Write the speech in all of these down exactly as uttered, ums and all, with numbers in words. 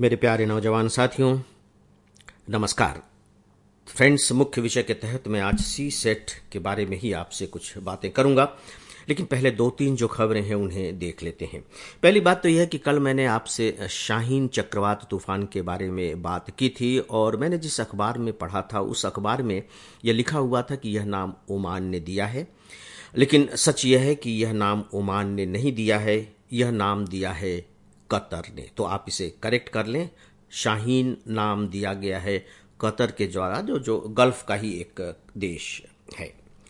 मेरे प्यारे नौजवान साथियों, नमस्कार। फ्रेंड्स, मुख्य विषय के तहत मैं आज सी सेट के बारे में ही आपसे कुछ बातें करूंगा, लेकिन पहले दो तीन जो खबरें हैं उन्हें देख लेते हैं। पहली बात तो यह है कि कल मैंने आपसे शाहीन चक्रवात तूफान के बारे में बात की थी और मैंने जिस अखबार में पढ़ा था उस अखबार में यह लिखा हुआ था कि यह नाम ओमान ने दिया है, लेकिन सच यह है कि यह नाम ओमान ने नहीं दिया है, यह नाम दिया है कतर ने। तो आप इसे करेक्ट कर लें। शाहीन नाम दिया गया है कतर के द्वारा, जो जो गल्फ का ही एक देश है।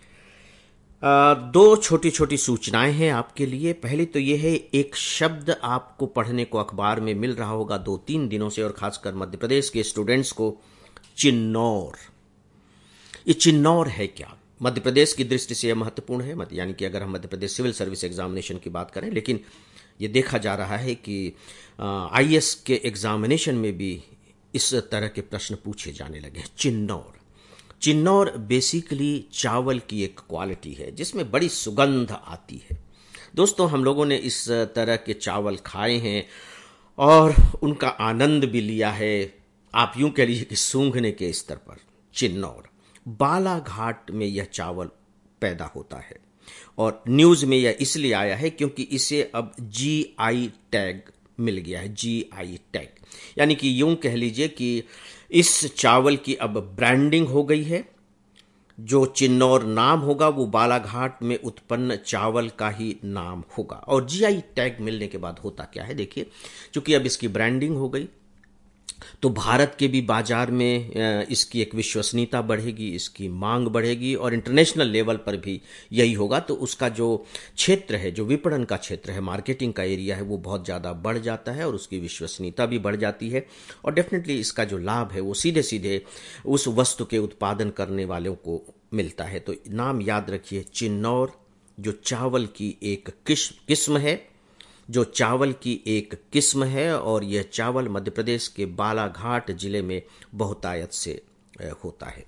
आ, दो छोटी छोटी सूचनाएं हैं आपके लिए। पहली तो यह है, एक शब्द आपको पढ़ने को अखबार में मिल रहा होगा दो तीन दिनों से, और खासकर मध्य प्रदेश के स्टूडेंट्स को, चिन्नौर। ये चिन्नौर है क्या? मध्य प्रदेश की दृष्टि से यह महत्वपूर्ण है, मत यानी कि अगर हम Madhya Pradesh civil service examination की बात करें, लेकिन ये देखा जा रहा है कि आई ए एस के एग्जामिनेशन में भी इस तरह के प्रश्न पूछे जाने लगे हैं। चिन्नौर चिन्नौर बेसिकली चावल की एक क्वालिटी है जिसमें बड़ी सुगंध आती है। दोस्तों, हम लोगों ने इस तरह के चावल खाए हैं और उनका आनंद भी लिया है, आप यूं कह लीजिए कि सूंघने के स्तर पर। चिन्नौर बालाघाट में यह चावल पैदा होता है और न्यूज में यह इसलिए आया है क्योंकि इसे अब जी आई टैग मिल गया है। जी आई टैग यानी कि यूं कह लीजिए कि इस चावल की अब ब्रांडिंग हो गई है। जो चिन्नौर नाम होगा वो बालाघाट में उत्पन्न चावल का ही नाम होगा। और जी आई टैग मिलने के बाद होता क्या है, देखिए, क्योंकि अब इसकी ब्रांडिंग हो गई तो भारत के भी बाजार में इसकी एक विश्वसनीयता बढ़ेगी, इसकी मांग बढ़ेगी और इंटरनेशनल लेवल पर भी यही होगा। तो उसका जो क्षेत्र है, जो विपणन का क्षेत्र है, मार्केटिंग का एरिया है, वो बहुत ज़्यादा बढ़ जाता है और उसकी विश्वसनीयता भी बढ़ जाती है। और डेफिनेटली इसका जो लाभ है वो सीधे सीधे उस वस्तु के उत्पादन करने वालों को मिलता है। तो नाम याद रखिए, चिन्नौर, जो चावल की एक किस्म है, जो चावल की एक किस्म है और यह चावल मध्य प्रदेश के बालाघाट जिले में बहुतायत से होता है।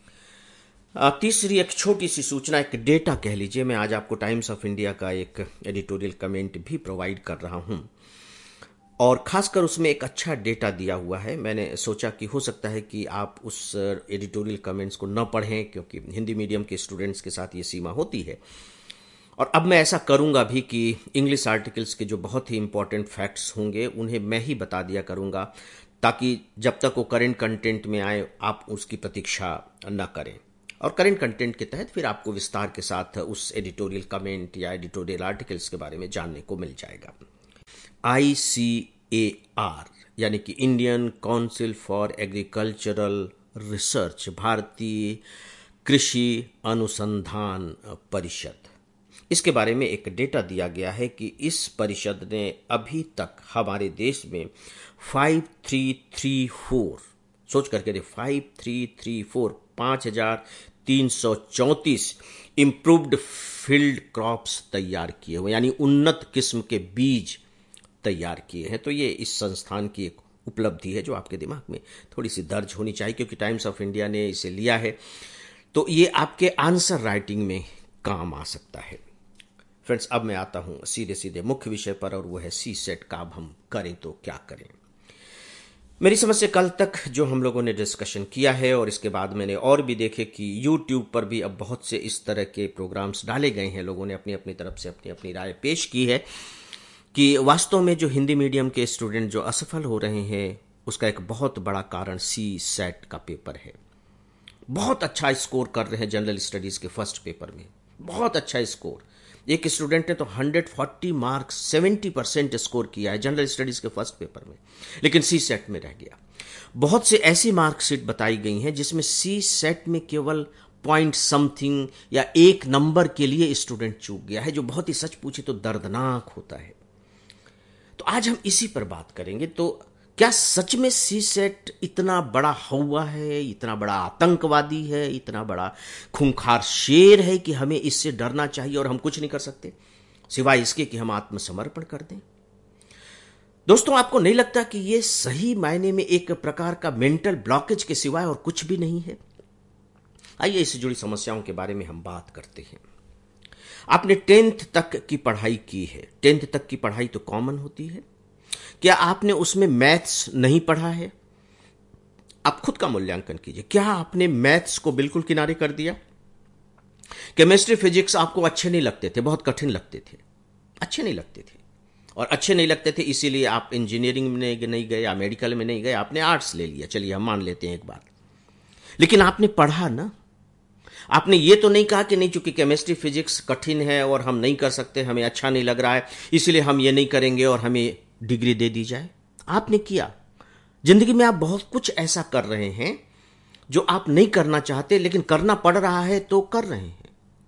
तीसरी एक छोटी सी सूचना, एक डेटा कह लीजिए, मैं आज आपको टाइम्स ऑफ इंडिया का एक एडिटोरियल कमेंट भी प्रोवाइड कर रहा हूं और खासकर उसमें एक अच्छा डेटा दिया हुआ है। मैंने सोचा कि हो सकता है कि आप उस एडिटोरियल कमेंट्स को न पढ़ें क्योंकि हिंदी मीडियम के स्टूडेंट्स के साथ ये सीमा होती है। और अब मैं ऐसा करूंगा भी कि इंग्लिश आर्टिकल्स के जो बहुत ही इंपॉर्टेंट फैक्ट्स होंगे उन्हें मैं ही बता दिया करूंगा, ताकि जब तक वो करेंट कंटेंट में आए आप उसकी प्रतीक्षा न करें। और करेंट कंटेंट के तहत फिर आपको विस्तार के साथ उस एडिटोरियल कमेंट या एडिटोरियल आर्टिकल्स के बारे में जानने को मिल जाएगा। आई सी ए आर यानी कि Indian council for agricultural research, भारतीय कृषि अनुसंधान परिषद, इसके बारे में एक डेटा दिया गया है कि इस परिषद ने अभी तक हमारे देश में फाइव थ्री थ्री फोर, सोच करके दे, फाइव थ्री थ्री फोर पाँच हजार तीन सौ चौंतीस इम्प्रूव्ड फील्ड क्रॉप्स तैयार किए हुए, यानी उन्नत किस्म के बीज तैयार किए हैं। तो ये इस संस्थान की एक उपलब्धि है जो आपके दिमाग में थोड़ी सी दर्ज होनी चाहिए, क्योंकि टाइम्स ऑफ इंडिया ने इसे लिया है तो ये आपके आंसर राइटिंग में काम आ सकता है। फ्रेंड्स, अब मैं आता हूं सीधे सीधे मुख्य विषय पर और वो है सी सेट का। अब हम करें तो क्या करें। मेरी समझ से कल तक जो हम लोगों ने डिस्कशन किया है और इसके बाद मैंने और भी देखे कि यूट्यूब पर भी अब बहुत से इस तरह के प्रोग्राम्स डाले गए हैं, लोगों ने अपनी अपनी तरफ से अपनी अपनी राय पेश की है कि वास्तव में जो हिंदी मीडियम के स्टूडेंट जो असफल हो रहे हैं उसका एक बहुत बड़ा कारण सी सेट का पेपर है। बहुत अच्छा स्कोर कर रहे हैं जनरल स्टडीज के फर्स्ट पेपर में, बहुत अच्छा स्कोर। एक स्टूडेंट ने तो एक सौ चालीस मार्क्स, सत्तर परसेंट स्कोर किया है जनरल स्टडीज के फर्स्ट पेपर में, लेकिन सी सेट में रह गया। बहुत से ऐसी मार्कशीट बताई गई हैं जिसमें सी सेट में केवल पॉइंट समथिंग या एक नंबर के लिए स्टूडेंट चूक गया है, जो बहुत ही सच पूछे तो दर्दनाक होता है। तो आज हम इसी पर बात करेंगे। तो क्या सच में सी सेट इतना बड़ा हौवा है, इतना बड़ा आतंकवादी है, इतना बड़ा खूंखार शेर है कि हमें इससे डरना चाहिए और हम कुछ नहीं कर सकते सिवाय इसके कि हम आत्मसमर्पण कर दें? दोस्तों, आपको नहीं लगता कि यह सही मायने में एक प्रकार का मेंटल ब्लॉकेज के सिवाय और कुछ भी नहीं है? आइए इससे जुड़ी समस्याओं के बारे में हम बात करते हैं। आपने टेंथ तक की पढ़ाई की है। टेंथ तक की पढ़ाई तो कॉमन होती है। क्या आपने उसमें मैथ्स नहीं पढ़ा है? आप खुद का मूल्यांकन कीजिए। क्या आपने मैथ्स को बिल्कुल किनारे कर दिया? केमिस्ट्री फिजिक्स आपको अच्छे नहीं लगते थे, बहुत कठिन लगते थे, अच्छे नहीं लगते थे, और अच्छे नहीं लगते थे इसीलिए आप इंजीनियरिंग में नहीं गए या मेडिकल में नहीं गए, आपने आर्ट्स ले लिया। चलिए हम मान लेते हैं एक बात, लेकिन आपने पढ़ा ना। आपने ये तो नहीं कहा कि नहीं, चूंकि केमिस्ट्री फिजिक्स कठिन है और हम नहीं कर सकते, हमें अच्छा नहीं लग रहा है, इसलिए हम ये नहीं करेंगे और हमें डिग्री दे दी जाए। आपने किया। जिंदगी में आप बहुत कुछ ऐसा कर रहे हैं जो आप नहीं करना चाहते, लेकिन करना पड़ रहा है तो कर रहे हैं।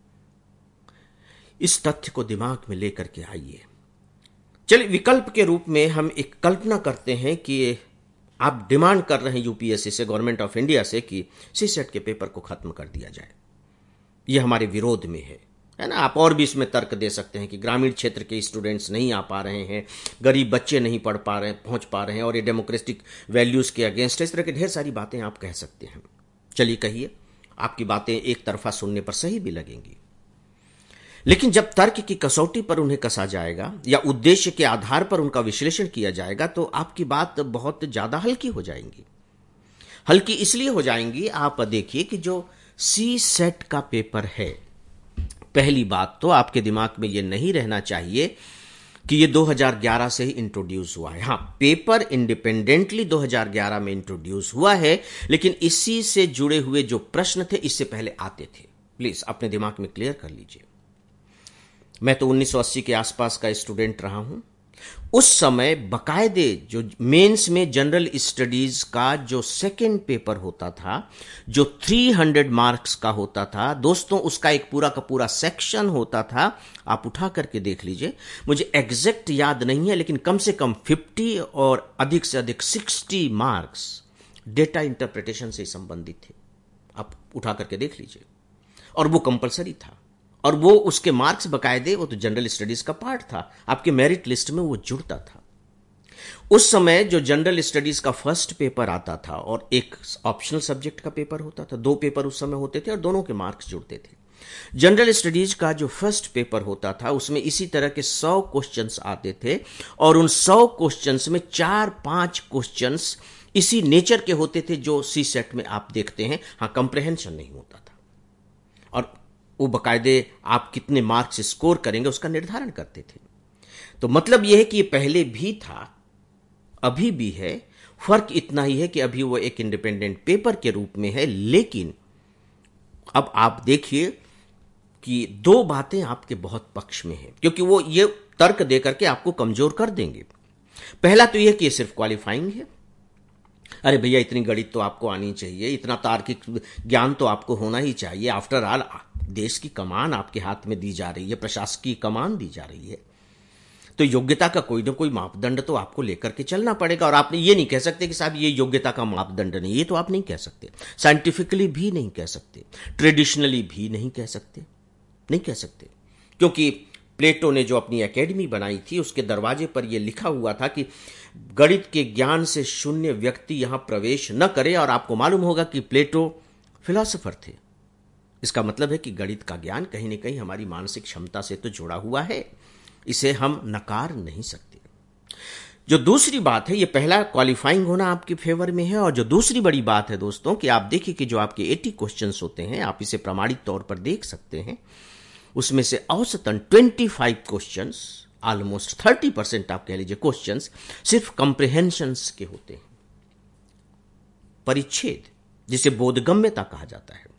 इस तथ्य को दिमाग में लेकर के आइए। चलिए, विकल्प के रूप में हम एक कल्पना करते हैं कि आप डिमांड कर रहे हैं यूपीएससी से, गवर्नमेंट ऑफ इंडिया से, कि सीसेट के पेपर को खत्म कर दिया जाए। यह हमारे विरोध में है, है ना। आप और भी इसमें तर्क दे सकते हैं कि ग्रामीण क्षेत्र के स्टूडेंट्स नहीं आ पा रहे हैं, गरीब बच्चे नहीं पढ़ पा रहे हैं, पहुंच पा रहे हैं, और ये डेमोक्रेटिक वैल्यूज के अगेंस्ट है। इस तरह की ढेर सारी बातें आप कह सकते हैं। चलिए कहिए, आपकी बातें एक तरफा सुनने पर सही भी लगेंगी, लेकिन जब तर्क की कसौटी पर उन्हें कसा जाएगा या उद्देश्य के आधार पर उनका विश्लेषण किया जाएगा तो आपकी बात बहुत ज्यादा हल्की हो जाएंगी। हल्की इसलिए हो जाएंगी, आप देखिए कि जो सी सेट का पेपर है, पहली बात तो आपके दिमाग में यह नहीं रहना चाहिए कि यह दो हज़ार ग्यारह से ही इंट्रोड्यूस हुआ है। हां, पेपर इंडिपेंडेंटली दो हज़ार ग्यारह में इंट्रोड्यूस हुआ है, लेकिन इसी से जुड़े हुए जो प्रश्न थे इससे पहले आते थे। प्लीज अपने दिमाग में क्लियर कर लीजिए। मैं तो उन्नीस सौ अस्सी के आसपास का स्टूडेंट रहा हूं। उस समय बकायदे जो मेंस में जनरल स्टडीज का जो सेकेंड पेपर होता था, जो तीन सौ मार्क्स का होता था दोस्तों, उसका एक पूरा का पूरा सेक्शन होता था। आप उठा करके देख लीजिए, मुझे एग्जैक्ट याद नहीं है, लेकिन कम से कम पचास और अधिक से अधिक साठ मार्क्स डेटा इंटरप्रिटेशन से संबंधित थे। आप उठा करके देख लीजिए, और वो कंपलसरी था, और वो उसके मार्क्स बकायदे, वो तो जनरल स्टडीज का पार्ट था, आपके मेरिट लिस्ट में वो जुड़ता था। उस समय जो जनरल स्टडीज का फर्स्ट पेपर आता था और एक ऑप्शनल सब्जेक्ट का पेपर होता था, दो पेपर उस समय होते थे और दोनों के मार्क्स जुड़ते थे। जनरल स्टडीज का जो फर्स्ट पेपर होता था उसमें इसी तरह के सौ क्वेश्चंस आते थे, और उन सौ क्वेश्चंस में चार पांच क्वेश्चंस इसी नेचर के होते थे जो सी सेट में आप देखते हैं। हां, कंप्रेहेंशन नहीं होता था, और वो बकायदे आप कितने मार्क्स स्कोर करेंगे उसका निर्धारण करते थे। तो मतलब यह है कि ये पहले भी था, अभी भी है। फर्क इतना ही है कि अभी वो एक इंडिपेंडेंट पेपर के रूप में है, लेकिन अब आप देखिए कि दो बातें आपके बहुत पक्ष में हैं, क्योंकि वो ये तर्क देकर के आपको कमजोर कर देंगे। पहला तो यह कि ये सिर्फ क्वालिफाइंग है। अरे भैया, इतनी गणित तो आपको आनी चाहिए, इतना तार्किक ज्ञान तो आपको होना ही चाहिए। आफ्टर ऑल देश की कमान आपके हाथ में दी जा रही है, प्रशासकीय कमान दी जा रही है, तो योग्यता का कोई ना कोई मापदंड तो आपको लेकर के चलना पड़ेगा। और आपने ये नहीं कह सकते कि साहब ये योग्यता का मापदंड नहीं, ये तो आप नहीं कह सकते, साइंटिफिकली भी नहीं कह सकते, ट्रेडिशनली भी नहीं कह सकते, नहीं कह सकते, क्योंकि प्लेटो ने जो अपनी एकेडमी बनाई थी उसके दरवाजे पर यह लिखा हुआ था कि गणित के ज्ञान से शून्य व्यक्ति यहां प्रवेश न करे। और आपको मालूम होगा कि प्लेटो फिलॉसफर थे। इसका मतलब है कि गणित का ज्ञान कहीं ना कहीं हमारी मानसिक क्षमता से तो जुड़ा हुआ है, इसे हम नकार नहीं सकते। जो दूसरी बात है, ये पहला क्वालिफाइंग होना आपके फेवर में है, और जो दूसरी बड़ी बात है दोस्तों कि आप देखिए कि जो आपके अस्सी क्वेश्चंस होते हैं, आप इसे प्रमाणित तौर पर देख सकते हैं, उसमें से औसतन पच्चीस क्वेश्चंस, ऑलमोस्ट तीस परसेंट आप कह लीजिए क्वेश्चंस सिर्फ कंप्रिहेंशंस के होते हैं। परिच्छेद, जिसे बोधगम्यता कहा जाता है,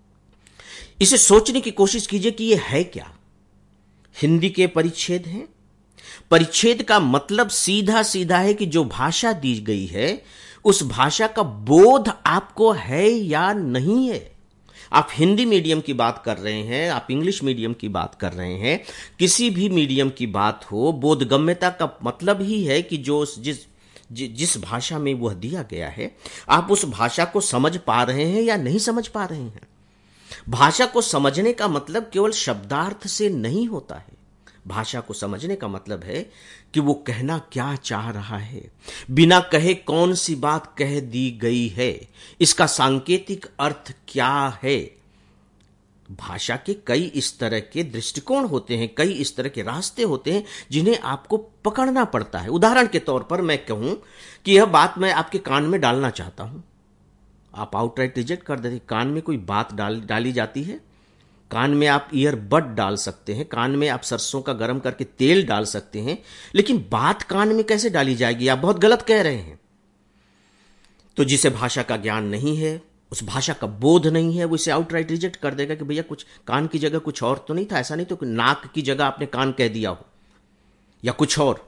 इसे सोचने की कोशिश कीजिए कि यह है क्या। हिंदी के परिच्छेद हैं। परिच्छेद का मतलब सीधा सीधा है कि जो भाषा दी गई है उस भाषा का बोध आपको है या नहीं है। आप हिंदी मीडियम की बात कर रहे हैं, आप इंग्लिश मीडियम की बात कर रहे हैं, किसी भी मीडियम की बात हो, बोधगम्यता का मतलब ही है कि जो जिस जिस भाषा में वह दिया गया है, आप उस भाषा को समझ पा रहे हैं या नहीं समझ पा रहे हैं। भाषा को समझने का मतलब केवल शब्दार्थ से नहीं होता है। भाषा को समझने का मतलब है कि वो कहना क्या चाह रहा है, बिना कहे कौन सी बात कह दी गई है, इसका सांकेतिक अर्थ क्या है। भाषा के कई इस तरह के दृष्टिकोण होते हैं, कई इस तरह के रास्ते होते हैं जिन्हें आपको पकड़ना पड़ता है। उदाहरण के तौर पर मैं कहूं कि यह बात मैं आपके कान में डालना चाहता हूं, आप आउटराइट रिजेक्ट कर देते। कान में कोई बात डाल डाली जाती है, कान में आप ईयरबड डाल सकते हैं, कान में आप सरसों का गर्म करके तेल डाल सकते हैं, लेकिन बात कान में कैसे डाली जाएगी? आप बहुत गलत कह रहे हैं। तो जिसे भाषा का ज्ञान नहीं है, उस भाषा का बोध नहीं है, वो इसे आउटराइट रिजेक्ट कर देगा कि भैया कुछ कान की जगह कुछ और तो नहीं था, ऐसा नहीं तो नाक की जगह आपने कान कह दिया हो या कुछ और।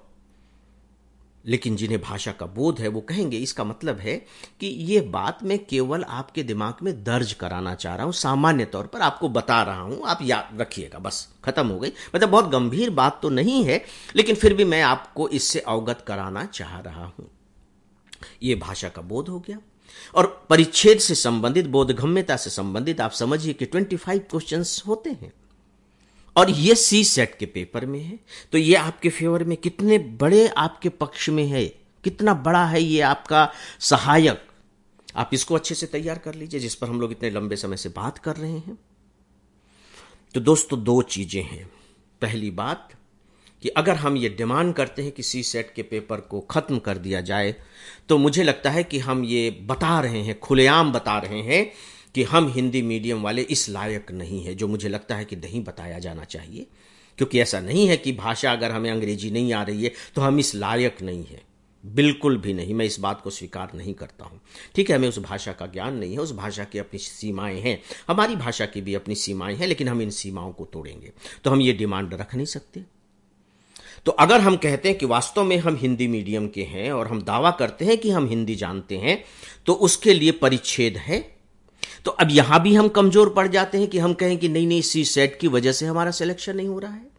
लेकिन जिन्हें भाषा का बोध है वो कहेंगे इसका मतलब है कि ये बात मैं केवल आपके दिमाग में दर्ज कराना चाह रहा हूं, सामान्य तौर पर आपको बता रहा हूं, आप याद रखिएगा, बस खत्म हो गई। मतलब बहुत गंभीर बात तो नहीं है, लेकिन फिर भी मैं आपको इससे अवगत कराना चाह रहा हूं। यह भाषा का बोध हो गया। और परिच्छेद से संबंधित, बोधगम्यता से संबंधित आप समझिए कि पच्चीस क्वेश्चंस होते हैं और ये सी सेट के पेपर में है। तो ये आपके फेवर में कितने बड़े आपके पक्ष में है, कितना बड़ा है ये आपका सहायक। आप इसको अच्छे से तैयार कर लीजिए, जिस पर हम लोग इतने लंबे समय से बात कर रहे हैं। तो दोस्तों दो चीजें हैं। पहली बात कि अगर हम ये डिमांड करते हैं कि सी सेट के पेपर को खत्म कर दिया जाए, तो मुझे लगता है कि हम ये बता रहे हैं, खुलेआम बता रहे हैं कि हम हिंदी मीडियम वाले इस लायक नहीं है, जो मुझे लगता है कि नहीं बताया जाना चाहिए। क्योंकि ऐसा नहीं है कि भाषा अगर हमें अंग्रेजी नहीं आ रही है तो हम इस लायक नहीं है, बिल्कुल भी नहीं। मैं इस बात को स्वीकार नहीं करता हूं। ठीक है, हमें उस भाषा का ज्ञान नहीं है, उस भाषा की अपनी सीमाएं हैं, हमारी भाषा की भी अपनी सीमाएं हैं, लेकिन हम इन सीमाओं को तोड़ेंगे तो हम ये डिमांड रख नहीं सकते। तो अगर हम कहते हैं कि वास्तव में हम हिंदी मीडियम के हैं और हम दावा करते हैं कि हम हिंदी जानते हैं, तो उसके लिए परिच्छेद है। तो अब यहां भी हम कमजोर पड़ जाते हैं कि हम कहें कि नहीं नहीं सी सेट की वजह से हमारा सिलेक्शन नहीं हो रहा है।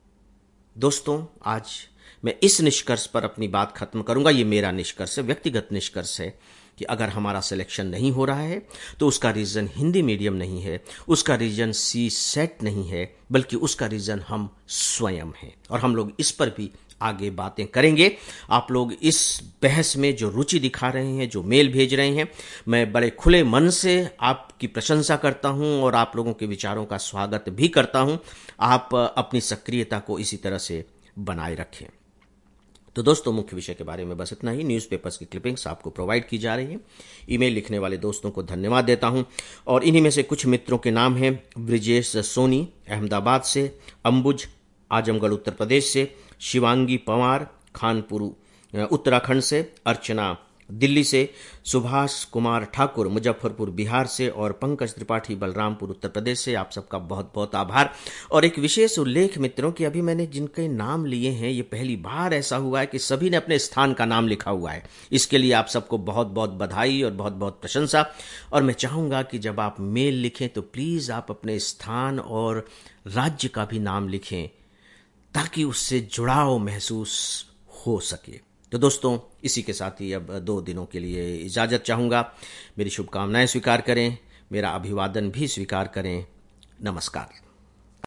दोस्तों आज मैं इस निष्कर्ष पर अपनी बात खत्म करूंगा। ये मेरा निष्कर्ष है, व्यक्तिगत निष्कर्ष है कि अगर हमारा सिलेक्शन नहीं हो रहा है तो उसका रीजन हिंदी मीडियम नहीं है, उसका रीजन सी सेट नहीं है, बल्कि उसका रीजन हम स्वयं हैं। और हम लोग इस पर भी आगे बातें करेंगे। आप लोग इस बहस में जो रुचि दिखा रहे हैं, जो मेल भेज रहे हैं, मैं बड़े खुले मन से आपकी प्रशंसा करता हूं और आप लोगों के विचारों का स्वागत भी करता हूं। आप अपनी सक्रियता को इसी तरह से बनाए रखें। तो दोस्तों मुख्य विषय के बारे में बस इतना ही। न्यूज़पेपर्स की क्लिपिंग्स आपको प्रोवाइड की जा रही हैं। ईमेल लिखने वाले दोस्तों को धन्यवाद देता हूं। और इन्हीं में से कुछ मित्रों के नाम हैं: ब्रिजेश सोनी अहमदाबाद से, अंबुज आजमगढ़ उत्तर प्रदेश से, शिवांगी पवार खानपुर उत्तराखंड से, अर्चना दिल्ली से, सुभाष कुमार ठाकुर मुजफ्फरपुर बिहार से और पंकज त्रिपाठी बलरामपुर उत्तर प्रदेश से। आप सबका बहुत बहुत आभार। और एक विशेष उल्लेख मित्रों कि अभी मैंने जिनके नाम लिए हैं, ये पहली बार ऐसा हुआ है कि सभी ने अपने स्थान का नाम लिखा हुआ है। इसके लिए आप सबको बहुत बहुत बधाई और बहुत बहुत प्रशंसा। और मैं चाहूँगा कि जब आप मेल लिखें तो प्लीज़ आप अपने स्थान और राज्य का भी नाम लिखें, ताकि उससे जुड़ाव महसूस हो सके। तो दोस्तों इसी के साथ ही अब दो दिनों के लिए इजाज़त चाहूँगा। मेरी शुभकामनाएं स्वीकार करें, मेरा अभिवादन भी स्वीकार करें। नमस्कार।